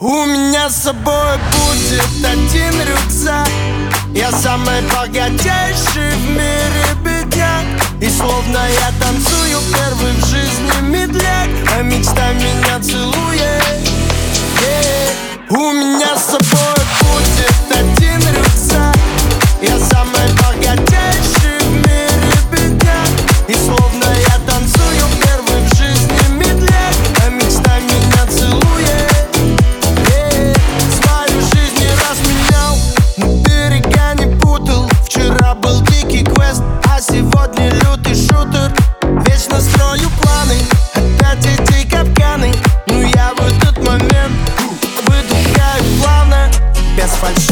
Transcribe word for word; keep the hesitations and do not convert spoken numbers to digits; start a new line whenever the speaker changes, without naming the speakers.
У меня с собой будет один рюкзак. Я самый богатейший в мире бедняк. И словно я танцую первый в жизни медляк, а мечта меня целует. Yeah. У меня с собой будет один рюкзак. Я самый богатейший в мире бедняк. И словно я танцую первый в жизни медляк, а мечта меня целует. Yeah. Свою жизнь не раз менял, но берега не путал. Вчера был дикий квест, а сегодня лютый шутер. Вечно строю планы, опять эти капканы. Но я в этот момент выдыхаю плавно, без фальши.